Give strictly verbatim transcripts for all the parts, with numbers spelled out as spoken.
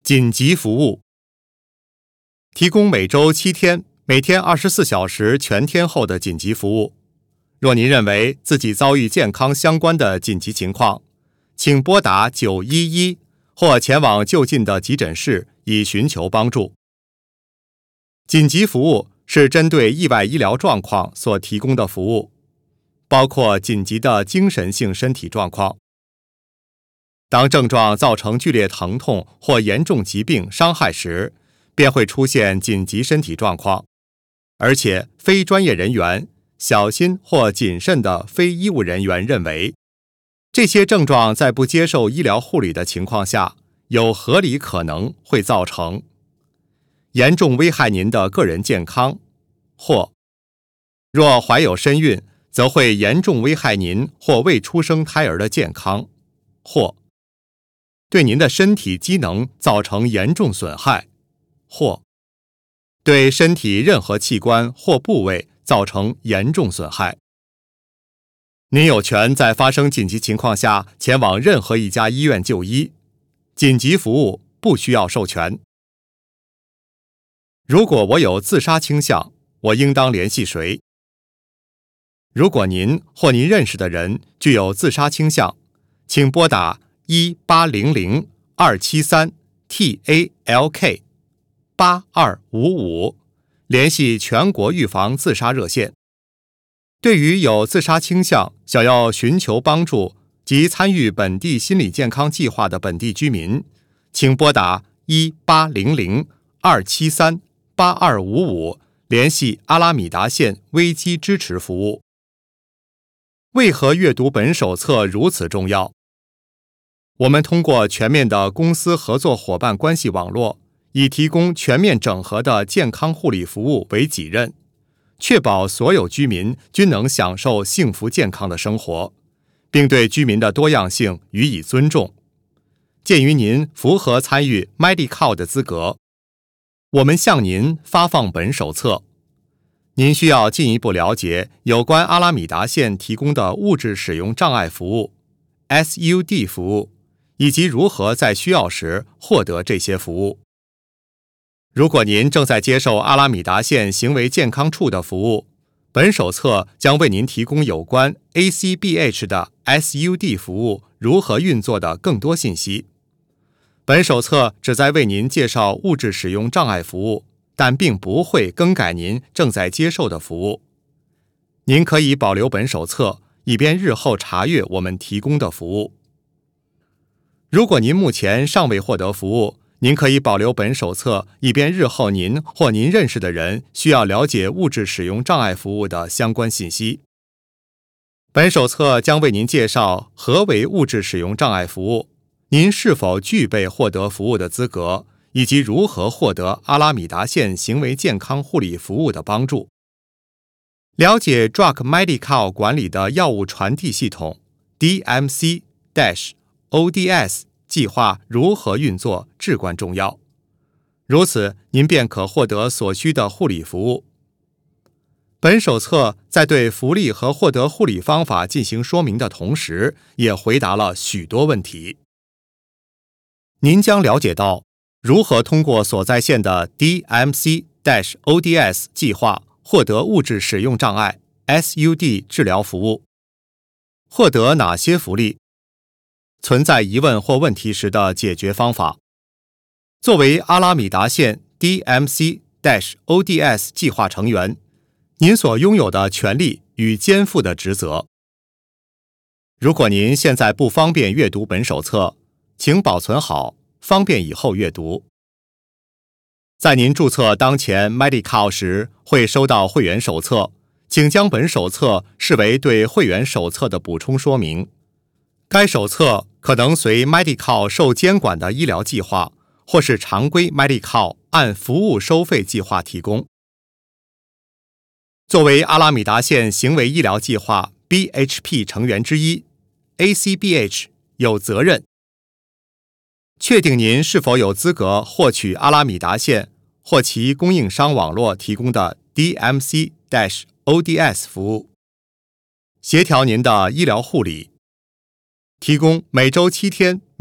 紧急服务提供每周七天、每天二十四小时全天候的紧急服务。若您认为自己遭遇健康相关的紧急情况，请拨打九一一或前往就近的急诊室以寻求帮助。紧急服务是针对意外医疗状况所提供的服务，包括紧急的精神性身体状况。当症状造成剧烈疼痛或严重疾病伤害时，便会出现紧急身体状况，而且非专业人员、小心或谨慎的非医务人员认为，这些症状在不接受医疗护理的情况下，有合理可能会造成严重危害您的个人健康，或若怀有身孕，则会严重危害您或未出生胎儿的健康，或对您的身体机能造成严重损害，或对身体任何器官或部位造成严重损害。您有权在发生紧急情况下前往任何一家医院就医，紧急服务不需要授权。如果我有自杀倾向，我应当联系谁？如果您或您认识的人具有自杀倾向，请拨打一八零零二七三 T A L K 八二五五，联系全国预防自杀热线。对于有自杀倾向、想要寻求帮助及参与本地心理健康计划的本地居民，请拨打一八零零二七三八二五五，联系阿拉米达县危机支持服务。为何阅读本手册如此重要？我们通过全面的公司合作伙伴关系网络，以提供全面整合的健康护理服务为己任，确保所有居民均能享受幸福健康的生活，并对居民的多样性予以尊重。鉴于您符合参与 Medi-Cal 的资格，我们向您发放本手册。您需要进一步了解有关阿拉米达县提供的物质使用障碍服务 S U D 服务，以及如何在需要时获得这些服务。如果您正在接受阿拉米达县行为健康处的服务，本手册将为您提供有关 A C B H 的 S U D 服务如何运作的更多信息。本手册旨在为您介绍物质使用障碍服务，但并不会更改您正在接受的服务。您可以保留本手册，以便日后查阅我们提供的服务。如果您目前尚未获得服务，您可以保留本手册，以便日后您或您认识的人需要了解物质使用障碍服务的相关信息。本手册将为您介绍何为物质使用障碍服务，您是否具备获得服务的资格，以及如何获得阿拉米达县行为健康护理服务的帮助。了解 Drug Medi-Cal 管理的药物传递系统 D M C O D S 计划如何运作至关重要，如此您便可获得所需的护理服务。本手册在对福利和获得护理方法进行说明的同时，也回答了许多问题。您将了解到如何通过所在县的 D M C O D S 计划获得物质使用障碍 S U D 治疗服务，获得哪些福利，存在疑问或问题时的解决方法。作为阿拉米达县 D M C O D S 计划成员，您所拥有的权利与肩负的职责。如果您现在不方便阅读本手册，请保存好，方便以后阅读。在您注册当前 Medi-Cal 时，会收到会员手册，请将本手册视为对会员手册的补充说明。该手册可能随 Medi-Cal 受监管的医疗计划，或是常规 Medi-Cal 按服务收费计划提供。作为阿拉米达县行为医疗计划 B H P 成员之一， A C B H 有责任确定您是否有资格获取阿拉米达县或其供应商网络提供的 D M C O D S 服务，协调您的医疗护理，提供每周七天、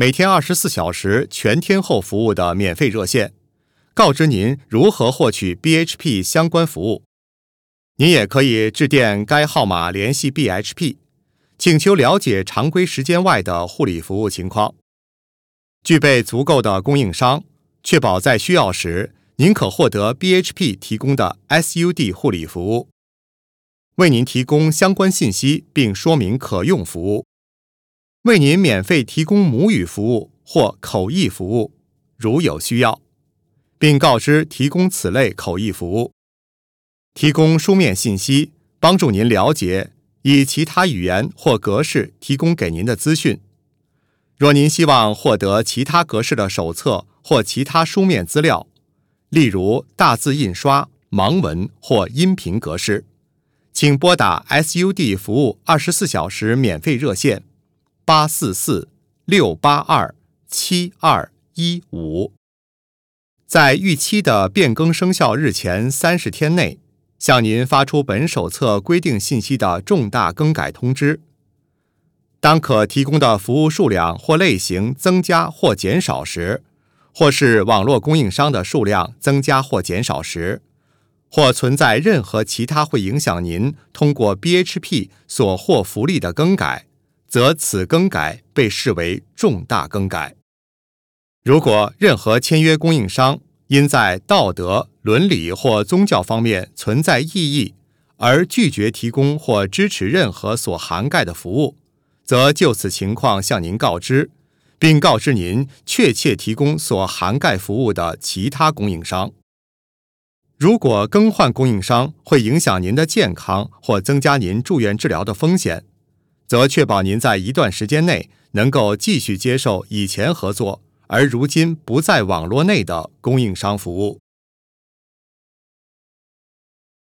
每天二十四小时全天候服务的免费热线，告知您如何获取 B H P 相关服务。您也可以致电该号码联系 B H P， 请求了解常规时间外的护理服务情况。具备足够的供应商，确保在需要时您可获得 B H P 提供的 S U D 护理服务，为您提供相关信息并说明可用服务，为您免费提供母语服务或口译服务，如有需要，并告知提供此类口译服务。提供书面信息，帮助您了解以其他语言或格式提供给您的资讯。若您希望获得其他格式的手册或其他书面资料，例如大字印刷、盲文或音频格式，请拨打 S U D 服务二十四小时免费热线八四四六八二七二一五。在预期的变更生效日前三十天内，向您发出本手册规定信息的重大更改通知。当可提供的服务数量或类型增加或减少时，或是网络供应商的数量增加或减少时，或存在任何其他会影响您通过 B H P 所获福利的更改，则此更改被视为重大更改。如果任何签约供应商因在道德、伦理或宗教方面存在异议，而拒绝提供或支持任何所涵盖的服务，则就此情况向您告知，并告知您确切提供所涵盖服务的其他供应商。如果更换供应商会影响您的健康或增加您住院治疗的风险，则确保您在一段时间内能够继续接受以前合作而如今不在网络内的供应商服务。